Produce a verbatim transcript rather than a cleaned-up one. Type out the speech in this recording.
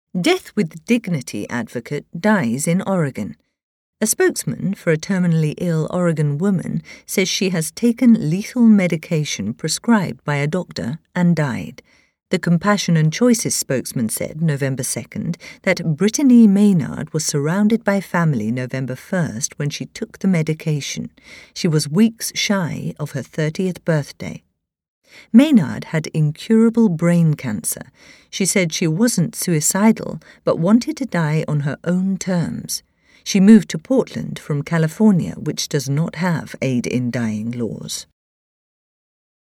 Death with dignity advocate dies in Oregon. A spokesman for a terminally ill Oregon woman says she has taken lethal medication prescribed by a doctor and died. The Compassion and Choices spokesman said November second that Brittany Maynard was surrounded by family November first when she took the medication. She was weeks shy of her thirtieth birthday. Maynard had incurable brain cancer. She said she wasn't suicidal, but wanted to die on her own terms. She moved to Portland from California, which does not have aid in dying laws.